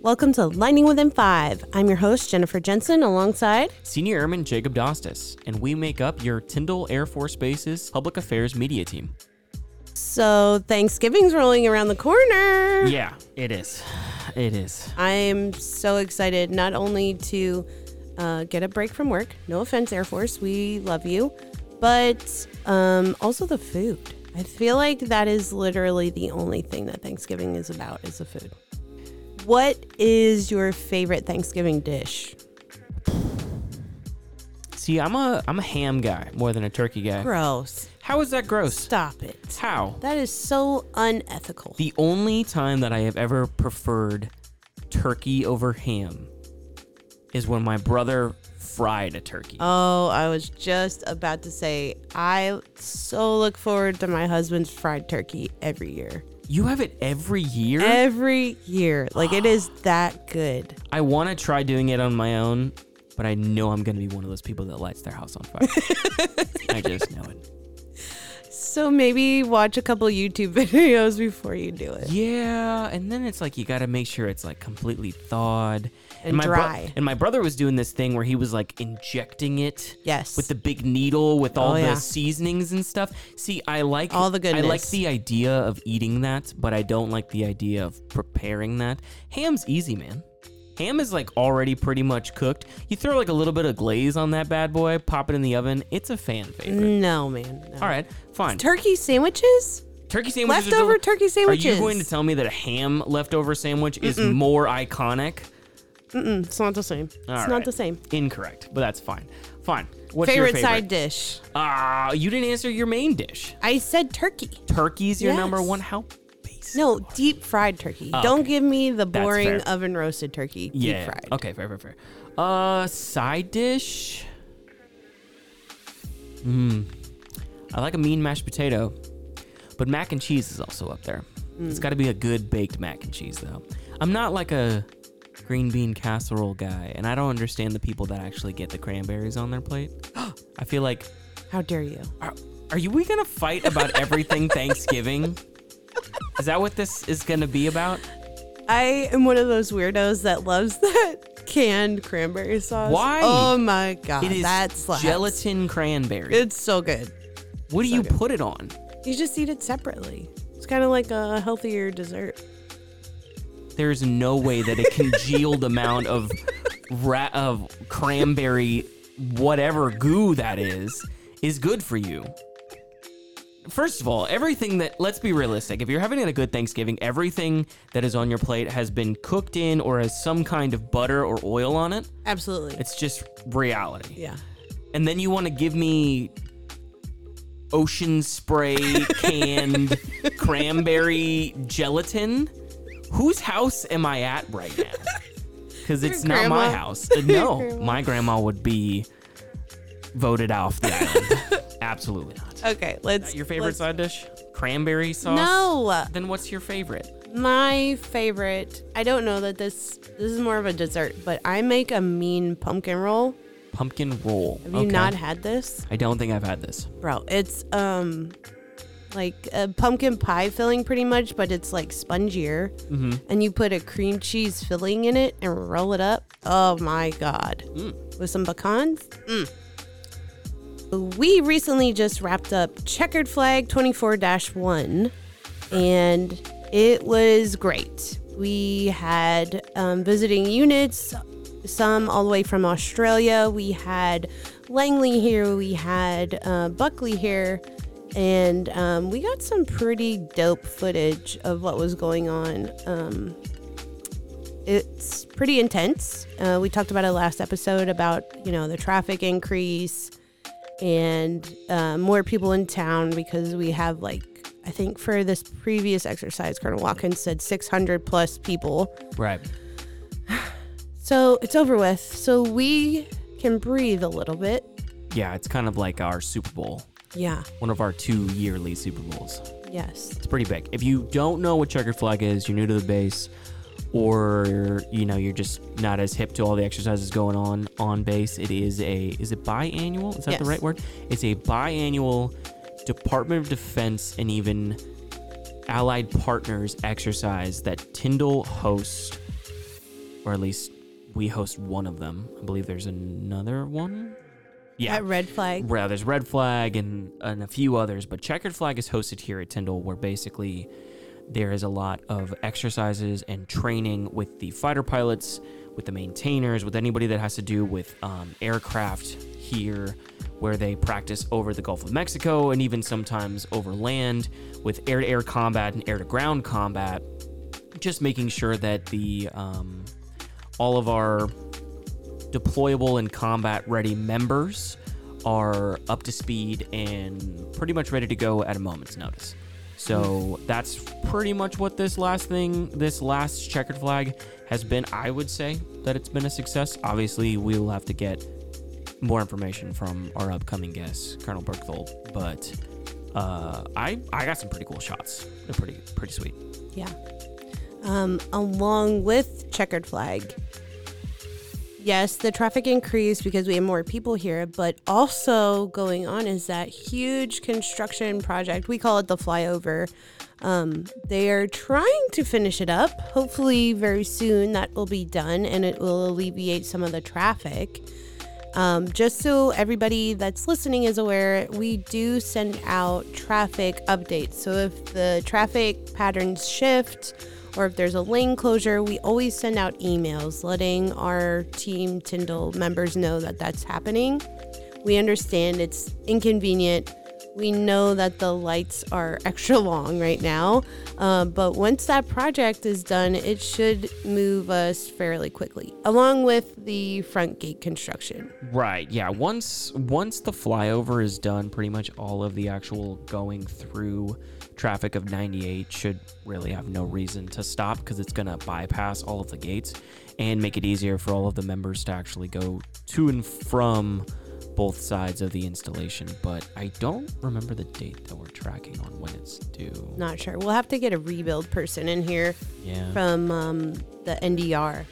Welcome to Lightning Within 5. I'm your host, Jennifer Jensen, alongside Senior Airman Jacob Dostis, and we make up your Tyndall Air Force Base's Public Affairs Media Team. So Thanksgiving's rolling around the corner. Yeah, it is. It is. I'm so excited not only to get a break from work. No offense, Air Force. We love you. But also the food. I feel like that is literally the only thing that Thanksgiving is about, is the food. What is your favorite Thanksgiving dish? See, I'm a ham guy more than a turkey guy. Gross. How is that gross? Stop it. How? That is so unethical. The only time that I have ever preferred turkey over ham is when my brother fried a turkey. Oh, I was just about to say, I so look forward to my husband's fried turkey every year. You have it every year? Every year. Like, it is that good. I want to try doing it on my own, but I know I'm going to be one of those people that lights their house on fire. I just know it. So maybe watch a couple YouTube videos before you do it. Yeah, and then it's like you got to make sure it's like completely thawed. And dry. And my brother was doing this thing where he was like injecting it. Yes. With the big needle with all the seasonings and stuff. See, I like all the goodness. I like the idea of eating that, but I don't like the idea of preparing that. Ham's easy, man. Ham is like already pretty much cooked. You throw like a little bit of glaze on that bad boy, pop it in the oven. It's a fan favorite. No, man. No. All right, fine. Turkey sandwiches? Turkey sandwiches. Leftover turkey sandwiches. Are you going to tell me that a ham leftover sandwich is more iconic? It's not the same. It's not the same. Incorrect, but that's fine. Fine. What's favorite your favorite side dish? You didn't answer your main dish. I said turkey. Turkey's your Yes. number one? How basic. No, deep fried turkey. Oh, Don't okay. give me the That's boring fair. oven roasted turkey. Yeah. Deep fried. Okay, fair. Side dish? I like a mean mashed potato, but mac and cheese is also up there. It's got to be a good baked mac and cheese, though. I'm not like a green bean casserole guy, and I don't understand the people that actually get the cranberries on their plate. I feel like, How dare you? we gonna fight about everything Thanksgiving? Is that what this is gonna be about? I am one of those weirdos that loves that canned cranberry sauce. Why? Oh my god, It is that slaps. gelatin cranberry. It's so good. What do you put it on? You just eat it separately. It's kind of like a healthier dessert. There's no way that a congealed amount of cranberry, whatever goo that is good for you. First of all, everything that, let's be realistic. If you're having a good Thanksgiving, everything that is on your plate has been cooked in or has some kind of butter or oil on it. Absolutely. It's just reality. Yeah. And then you want to give me ocean spray canned cranberry gelatin? Whose house am I at right now? Because it's not my house. No, my grandma would be voted off the island. Absolutely not. Okay, let's. Your favorite side dish? Cranberry sauce? No. Then what's your favorite? My favorite. I don't know that this is more of a dessert, but I make a mean pumpkin roll. Pumpkin roll. Have you not had this? I don't think I've had this. Bro, it's like a pumpkin pie filling pretty much, but it's like spongier. Mm-hmm. And you put a cream cheese filling in it and roll it up. Oh my God. With some pecans. We recently just wrapped up Checkered Flag 24-1 and it was great. We had visiting units, some all the way from Australia. We had Langley here. We had Buckley here. And we got some pretty dope footage of what was going on. It's pretty intense. We talked about it last episode about, the traffic increase and more people in town because we have I think for this previous exercise, Colonel Watkins said 600 plus people. Right. So it's over with. So we can breathe a little bit. Yeah, it's kind of like our Super Bowl. Yeah. One of our 2 yearly Super Bowls. Yes. It's pretty big. If you don't know what checkered flag is, you're new to the base, or you're just not as hip to all the exercises going on base. Is it biannual? Is that the right word? It's a biannual Department of Defense and even allied partners exercise that Tyndall hosts or at least we host one of them. I believe there's another one. Yeah, At Red Flag. Yeah, there's Red Flag and a few others, but Checkered Flag is hosted here at Tyndall, where basically there is a lot of exercises and training with the fighter pilots, with the maintainers, with anybody that has to do with aircraft here, where they practice over the Gulf of Mexico and even sometimes over land with air-to-air combat and air-to-ground combat, just making sure that the all of our deployable and combat-ready members are up to speed and pretty much ready to go at a moment's notice. So that's pretty much what this last Checkered Flag has been. I would say that it's been a success. Obviously, we'll have to get more information from our upcoming guest, Colonel Berchthold. But I got some pretty cool shots. They're pretty sweet. Yeah. Along with Checkered Flag, yes, the traffic increased because we have more people here, but also going on is that huge construction project. We call it the flyover. They are trying to finish it up. Hopefully very soon that will be done and it will alleviate some of the traffic. Just so everybody that's listening is aware, we do send out traffic updates. So if the traffic patterns shift, or if there's a lane closure, we always send out emails letting our Team Tyndall members know that that's happening. We understand it's inconvenient. We know that the lights are extra long right now, but once that project is done, it should move us fairly quickly, along with the front gate construction. Right, yeah. Once the flyover is done, pretty much all of the actual going through traffic of 98 should really have no reason to stop, because it's going to bypass all of the gates and make it easier for all of the members to actually go to and from both sides of the installation. But I don't remember the date that we're tracking on when it's due. Not sure. We'll have to get a rebuild person in here from the NDR.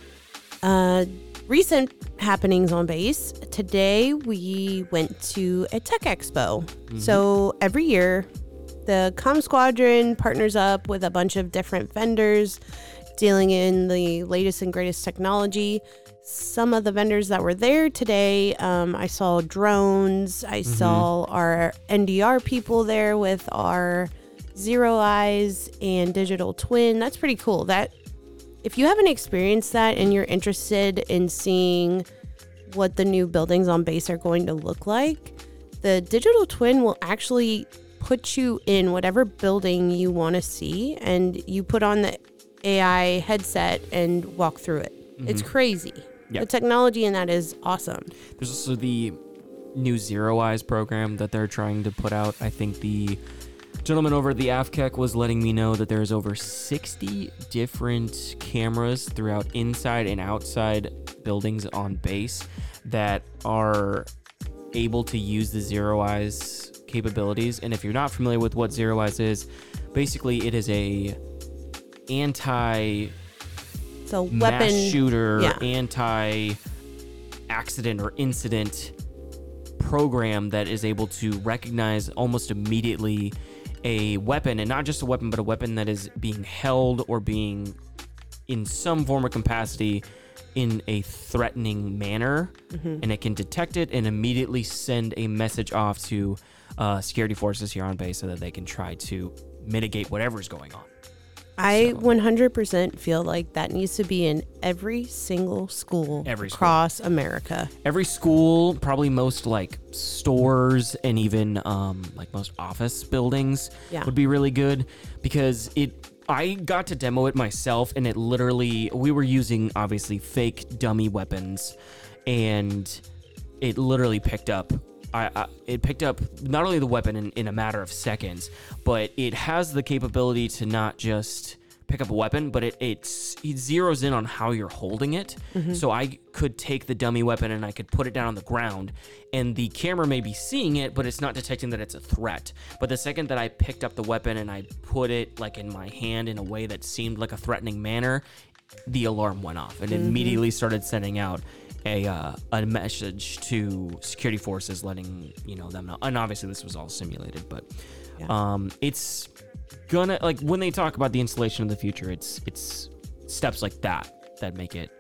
Recent happenings on base. Today we went to a tech expo. So every year the Comm Squadron partners up with a bunch of different vendors dealing in the latest and greatest technology. Some of the vendors that were there today, I saw drones. I saw our NDR people there with our Zero Eyes and Digital Twin. That's pretty cool. That if you haven't experienced that and you're interested in seeing what the new buildings on base are going to look like, the Digital Twin will actually put you in whatever building you want to see, and you put on the AI headset and walk through it. It's crazy. Yep. The technology in that is awesome. There's also the new Zero Eyes program that they're trying to put out. I think the gentleman over at the AFCEC was letting me know that there's over 60 different cameras throughout inside and outside buildings on base that are able to use the Zero Eyes capabilities. And if you're not familiar with what Zero Eyes is, basically it is a mass shooter, anti-accident or incident program that is able to recognize almost immediately a weapon, and not just a weapon, but a weapon that is being held or being in some form or capacity in a threatening manner, and it can detect it and immediately send a message off to security forces here on base so that they can try to mitigate whatever's going on. I 100% feel like that needs to be in every single school across America. Every school, probably most like stores and even like most office buildings would be really good, because I got to demo it myself, and it literally, we were using obviously fake dummy weapons, and it literally picked up. It picked up not only the weapon in a matter of seconds, but it has the capability to not just pick up a weapon, but it zeroes in on how you're holding it. So I could take the dummy weapon and I could put it down on the ground, and the camera may be seeing it, but it's not detecting that it's a threat. But the second that I picked up the weapon and I put it like in my hand in a way that seemed like a threatening manner, the alarm went off and immediately started sending out a message to security forces letting them know. And obviously this was all simulated, but it's gonna, like, when they talk about the installation of the future, it's steps like that make it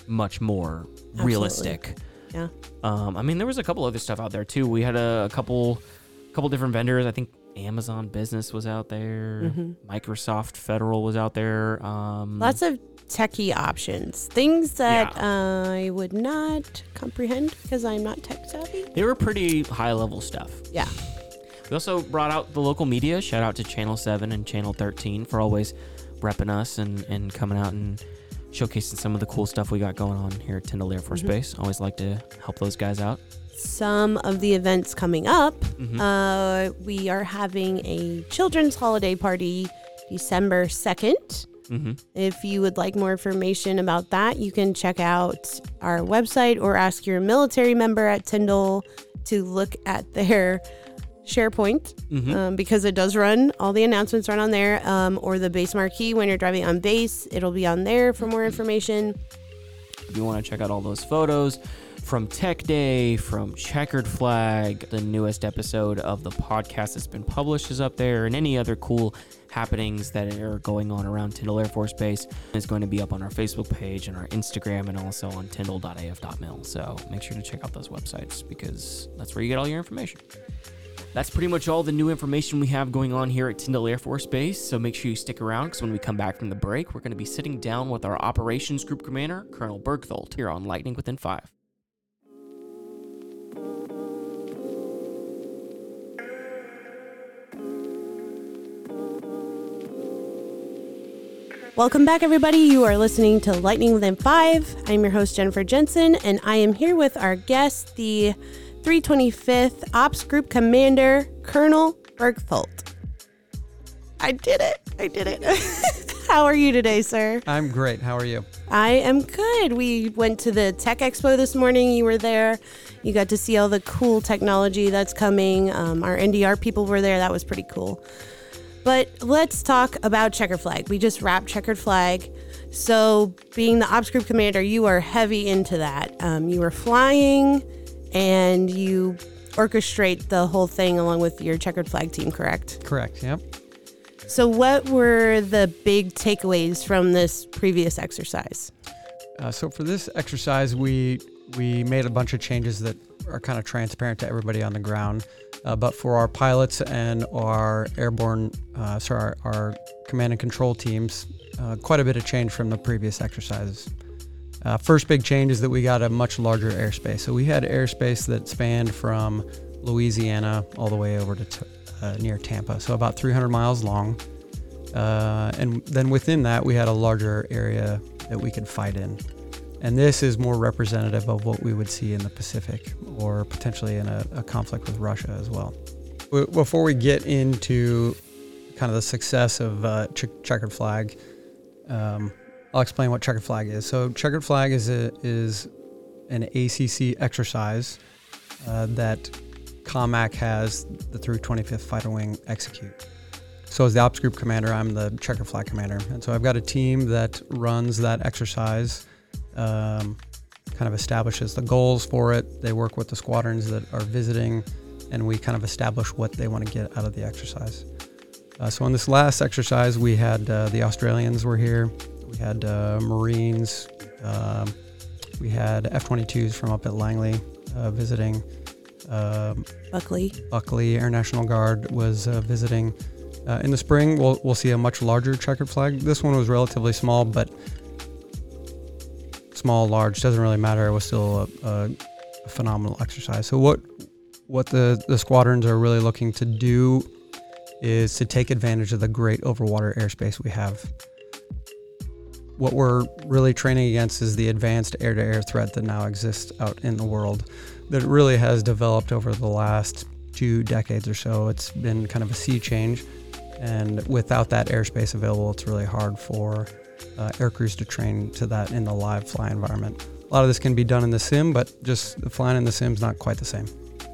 much more realistic. Yeah. I mean, there was a couple other stuff out there too. We had a couple different vendors. I think Amazon Business was out there. Microsoft Federal was out there. Lots of techie options, things that I would not comprehend because I'm not tech savvy. They were pretty high level stuff. Yeah. We also brought out the local media. Shout out to Channel 7 and Channel 13 for always repping us and coming out and showcasing some of the cool stuff we got going on here at Tyndall Air Force Base. Always like to help those guys out. Some of the events coming up, we are having a children's holiday party December 2nd. If you would like more information about that, you can check out our website or ask your military member at Tyndall to look at their SharePoint because it does run. All the announcements run on there, or the base marquee when you're driving on base. It'll be on there for more information. If you want to check out all those photos from Tech Day, from Checkered Flag, the newest episode of the podcast that's been published is up there, and any other cool happenings that are going on around Tyndall Air Force Base is going to be up on our Facebook page and our Instagram and also on tyndall.af.mil. So make sure to check out those websites because that's where you get all your information. That's pretty much all the new information we have going on here at Tyndall Air Force Base, so make sure you stick around because when we come back from the break, we're going to be sitting down with our Operations Group Commander, Colonel Bergtholt, here on Lightning Within 5. Welcome back, everybody. You are listening to Lightning Within 5. I'm your host, Jennifer Jensen, and I am here with our guest, the 325th Ops Group Commander, Colonel Bergtholt. I did it. How are you today, sir? I'm great. How are you? I am good. We went to the Tech Expo this morning. You were there. You got to see all the cool technology that's coming. Our NDR people were there. That was pretty cool. But let's talk about Checkered Flag. We just wrapped Checkered Flag. So being the Ops Group Commander, you are heavy into that. You were flying and you orchestrate the whole thing along with your Checkered Flag team, correct? Correct, yep. So what were the big takeaways from this previous exercise? So for this exercise, we made a bunch of changes that are kind of transparent to everybody on the ground. But for our pilots and our airborne, our command and control teams, quite a bit of change from the previous exercises. First big change is that we got a much larger airspace. So we had airspace that spanned from Louisiana all the way over to near Tampa, so about 300 miles long. And then within that, we had a larger area that we could fight in. And this is more representative of what we would see in the Pacific or potentially in a conflict with Russia as well. Before we get into kind of the success of Checkered Flag, I'll explain what Checkered Flag is. So Checkered Flag is an ACC exercise that COMAC has the 325th Fighter Wing execute. So as the Ops Group Commander, I'm the Checkered Flag Commander. And so I've got a team that runs that exercise, kind of establishes the goals for it. They work with the squadrons that are visiting, and we kind of establish what they want to get out of the exercise. So in this last exercise, we had the Australians were here. We had Marines. We had F-22s from up at Langley visiting. Buckley Air National Guard was visiting. In the spring, we'll see a much larger Checkered Flag. This one was relatively small, but small, large, doesn't really matter. It was still a phenomenal exercise. So what the squadrons are really looking to do is to take advantage of the great overwater airspace we have. What we're really training against is the advanced air-to-air threat that now exists out in the world that really has developed over the last 2 decades or so. It's been kind of a sea change, and without that airspace available, it's really hard for air crews to train to that in the live fly environment. A lot of this can be done in the sim, but just flying in the sim is not quite the same.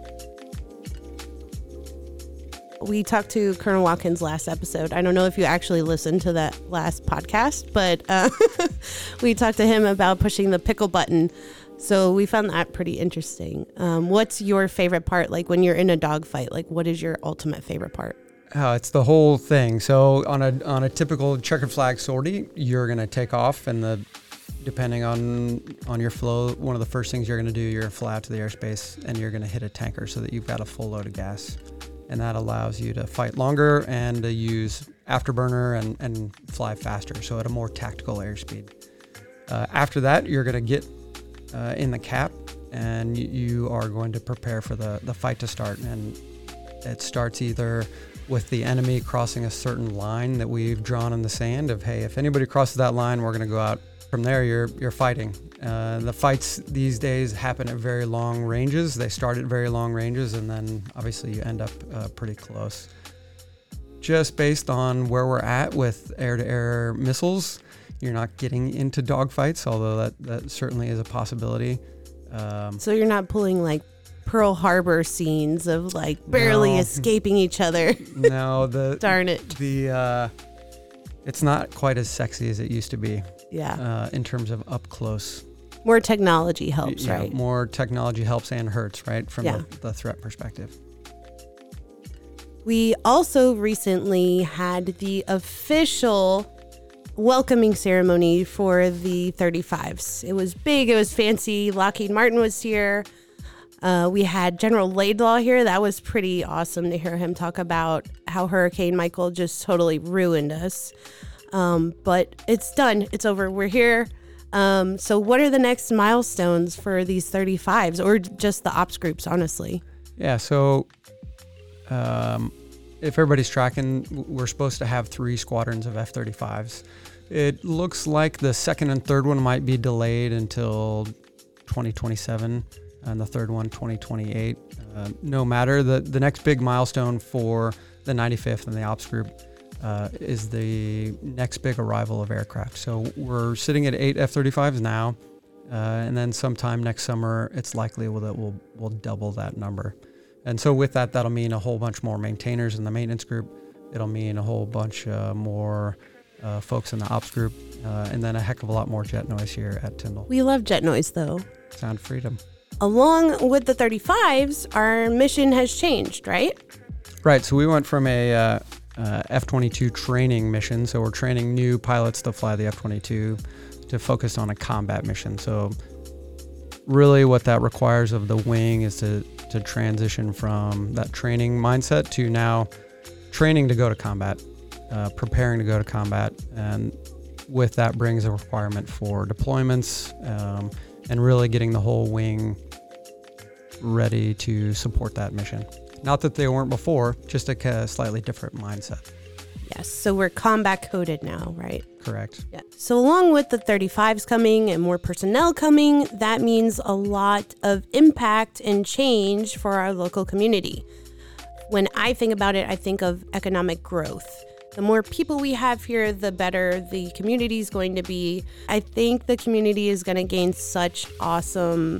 We talked to Colonel Watkins last episode. I don't know if you actually listened to that last podcast, but we talked to him about pushing the pickle button. So we found that pretty interesting. What's your favorite part? Like when you're in a dogfight, like what is your ultimate favorite part? It's the whole thing. So on a typical Checkered Flag sortie, you're going to take off and depending on your flow, one of the first things you're going to do, you're going to fly out to the airspace and you're going to hit a tanker so that you've got a full load of gas. And that allows you to fight longer and to use afterburner and fly faster, so at a more tactical airspeed. After that, you're going to get in the cap, and you are going to prepare for the fight to start. And it starts either with the enemy crossing a certain line that we've drawn in the sand of, hey, if anybody crosses that line, we're going to go out. From there, you're fighting. The fights these days happen at very long ranges. They start at very long ranges, and then obviously you end up pretty close. Just based on where we're at with air-to-air missiles, you're not getting into dogfights, although that certainly is a possibility. So you're not pulling like Pearl Harbor scenes of like barely escaping each other. No, darn it. It's not quite as sexy as it used to be. Yeah. In terms of up close. More technology helps, right? More technology helps and hurts, right? From Yeah. the threat perspective. We also recently had the official welcoming ceremony for the 35s. It was big, it was fancy. Lockheed Martin was here. We had General Laidlaw here. That was pretty awesome to hear him talk about how Hurricane Michael just totally ruined us. But it's done. It's over. We're here. So what are the next milestones for these 35s or just the ops groups, honestly? Yeah, so if everybody's tracking, we're supposed to have 3 squadrons of F-35s. It looks like the second and third one might be delayed until 2027, and the third one 2028. No matter, the next big milestone for the 95th and the ops group is the next big arrival of aircraft. So we're sitting at 8 F-35s now, and then sometime next summer, it's likely that we'll double that number. And so with that, that'll mean a whole bunch more maintainers in the maintenance group. It'll mean a whole bunch more folks in the ops group, and then a heck of a lot more jet noise here at Tyndall. We love jet noise, though. Sound freedom. Along with the 35s, our mission has changed, right? Right. So we went from a F-22 training mission. So we're training new pilots to fly the F-22 to focus on a combat mission. So really what that requires of the wing is to transition from that training mindset to now training to go to combat, preparing to go to combat. And with that brings a requirement for deployments and really getting the whole wing ready to support that mission. Not that they weren't before, just a slightly different mindset. Yes, so we're combat coded now, right? Correct. Yeah. So along with the 35s coming and more personnel coming, that means a lot of impact and change for our local community. When I think about it, I think of economic growth. The more people we have here, the better the community is going to be. I think the community is going to gain such awesome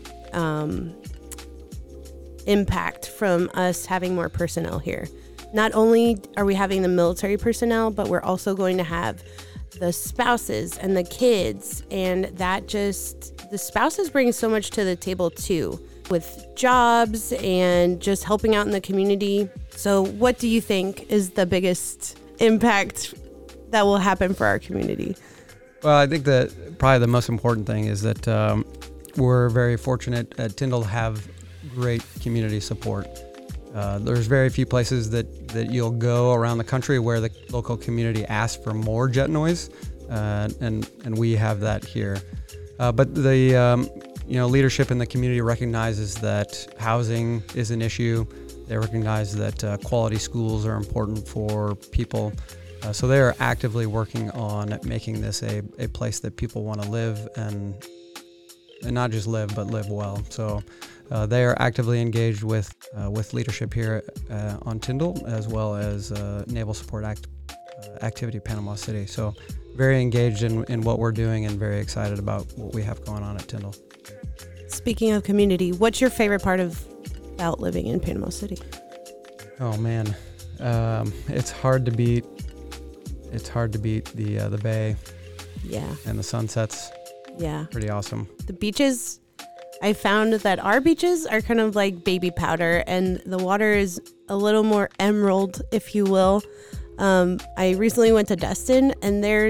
impact from us having more personnel here. Not only are we having the military personnel, but we're also going to have the spouses and the kids. And the spouses bring so much to the table too, with jobs and just helping out in the community. So what do you think is the biggest impact that will happen for our community? Well, I think that probably the most important thing is that we're very fortunate at Tyndall to have great community support. There's very few places that you'll go around the country where the local community asks for more jet noise, and we have that here. But the leadership in the community recognizes that housing is an issue. They recognize that quality schools are important for people. So they are actively working on making this a place that people want to live and not just live, but live well. So they are actively engaged with leadership here on Tyndall, as well as Naval Support Activity Panama City. So very engaged in what we're doing and very excited about what we have going on at Tyndall. Speaking of community, what's your favorite part about living in Panama City? Oh man, it's hard to beat. It's hard to beat the bay. Yeah. And the sunsets. Yeah. Pretty awesome. The beaches, I found that our beaches are kind of like baby powder, and the water is a little more emerald, if you will. I recently went to Destin, and there's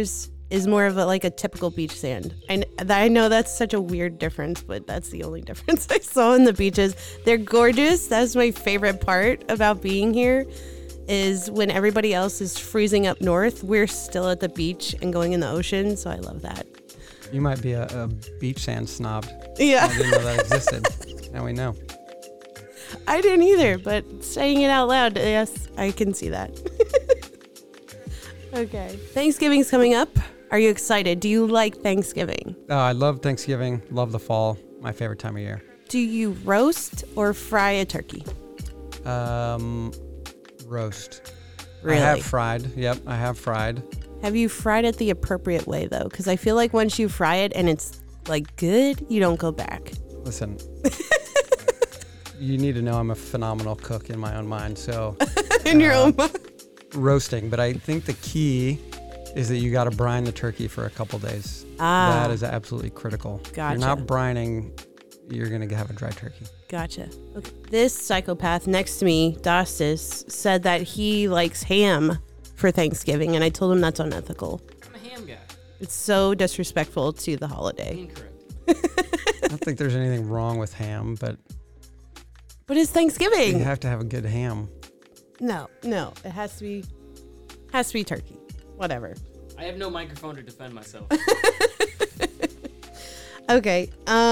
is more of like a typical beach sand. I know that's such a weird difference, but that's the only difference I saw in the beaches. They're gorgeous. That's my favorite part about being here, is when everybody else is freezing up north, we're still at the beach and going in the ocean. So I love that. You might be a beach sand snob. Yeah. I didn't know that existed. Now we know. I didn't either, but saying it out loud, yes, I can see that. Okay. Thanksgiving's coming up. Are you excited? Do you like Thanksgiving? Oh, I love Thanksgiving. Love the fall. My favorite time of year. Do you roast or fry a turkey? Roast. Really? I have fried. Yep, I have fried. Have you fried it the appropriate way, though? Because I feel like once you fry it and it's like good, you don't go back. Listen, you need to know I'm a phenomenal cook in my own mind. So In your own mind. roasting, but I think the key is that you got to brine the turkey for a couple days. Ah. That is absolutely critical. Gotcha. If you're not brining, you're going to have a dry turkey. Gotcha. Okay. This psychopath next to me, Dastis, said that he likes ham for Thanksgiving, and I told him that's unethical. I'm a ham guy. It's so disrespectful to the holiday. Incorrect. I don't think there's anything wrong with ham, but But it's Thanksgiving. you have to have a good ham. No, it has to be turkey. Whatever. I have no microphone to defend myself. Okay.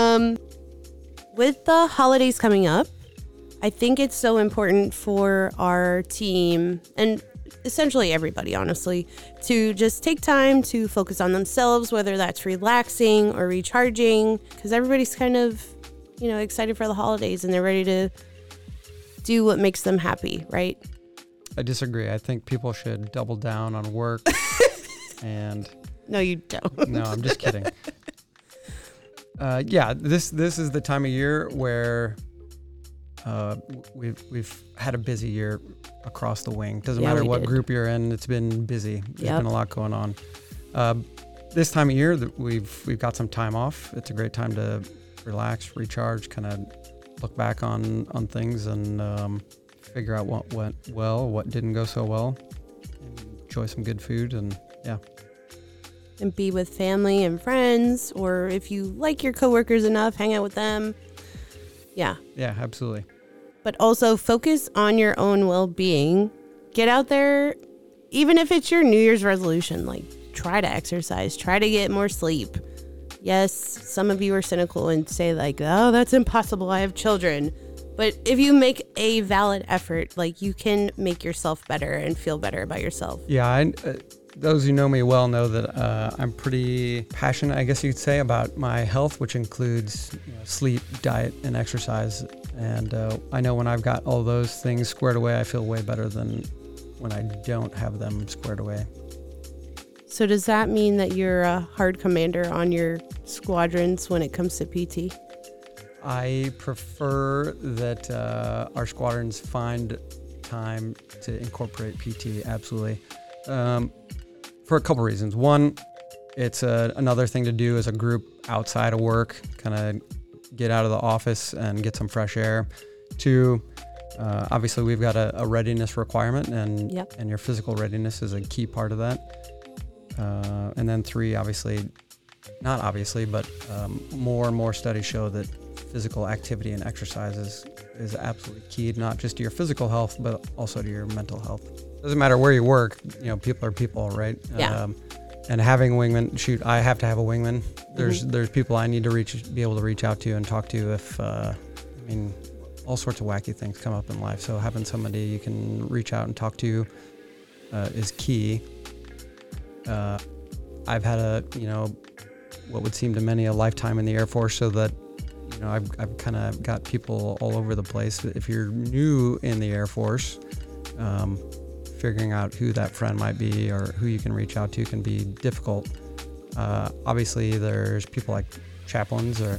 With the holidays coming up, I think it's so important for our team and essentially everybody, honestly, to just take time to focus on themselves, whether that's relaxing or recharging, because everybody's kind of, excited for the holidays and they're ready to do what makes them happy, right? I disagree. I think people should double down on work. And No, you don't. no, I'm just kidding. Yeah, this is the time of year where we've had a busy year across the wing. Doesn't Yeah, matter we what did. group you're in, it's been busy. There's Yep. been a lot going on. This time of year, we've got some time off. It's a great time to relax, recharge, kind of look back on things and figure out what went well, what didn't go so well, enjoy some good food, and yeah. And be with family and friends, or if you like your coworkers enough, hang out with them. Yeah. Yeah, absolutely. But also focus on your own well-being. Get out there, even if it's your New Year's resolution, like try to exercise, try to get more sleep. Yes, some of you are cynical and say like, oh, that's impossible, I have children. But if you make a valid effort, like you can make yourself better and feel better about yourself. Yeah, those who know me well know that I'm pretty passionate, I guess you could say, about my health, which includes sleep, diet, and exercise. And I know when I've got all those things squared away, I feel way better than when I don't have them squared away. So does that mean that you're a hard commander on your squadrons when it comes to PT? I prefer that our squadrons find time to incorporate PT, absolutely. For a couple reasons. One, it's another thing to do as a group outside of work, kind of get out of the office and get some fresh air. Two, obviously we've got a readiness requirement, and Yep. and your physical readiness is a key part of that. And then three, but more and more studies show that physical activity and exercise is absolutely key, not just to your physical health, but also to your mental health. Doesn't matter where you work, people are people, right? Yeah. And having a wingman, I have to have a wingman. There's people I need to be able to reach out to and talk to if, all sorts of wacky things come up in life. So having somebody you can reach out and talk to is key. I've had what would seem to many a lifetime in the Air Force, so that I've kind of got people all over the place. If you're new in the Air Force, figuring out who that friend might be or who you can reach out to can be difficult. Obviously, there's people like chaplains, or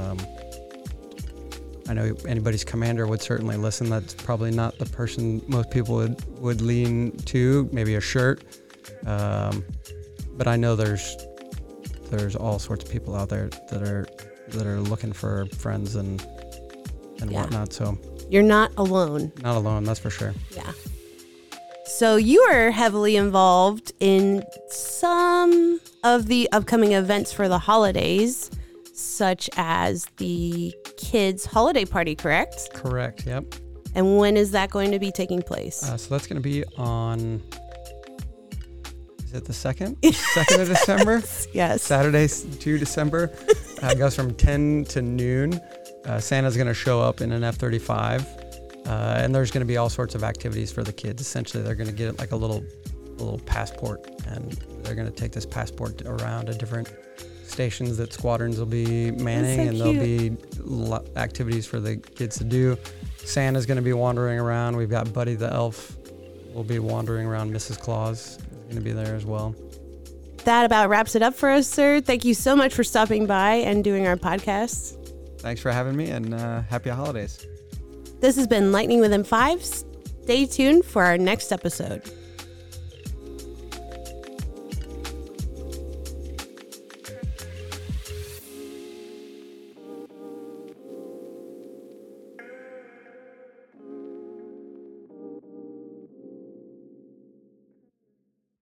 I know anybody's commander would certainly listen. That's probably not the person most people would lean to. Maybe a shirt, but I know there's all sorts of people out there that are looking for friends and Yeah. whatnot. So You're not alone. not alone, that's for sure. Yeah. So you are heavily involved in some of the upcoming events for the holidays, such as the kids' holiday party, correct? Correct. Yep. And when is that going to be taking place? So that's going to be on. Is it the 2nd? 2nd of December. Yes. Saturday, 2 December. It goes from 10 to noon. Santa's going to show up in an F-35. And there's going to be all sorts of activities for the kids. Essentially, they're going to get like a little passport, and they're going to take this passport around to different stations that squadrons will be manning, and there'll be activities for the kids to do. Santa's going to be wandering around. We've got Buddy the Elf will be wandering around. Mrs. Claus is going to be there as well. That about wraps it up for us, sir. Thank you so much for stopping by and doing our podcast. Thanks for having me, and happy holidays. This has been Lightning Within 5. Stay tuned for our next episode.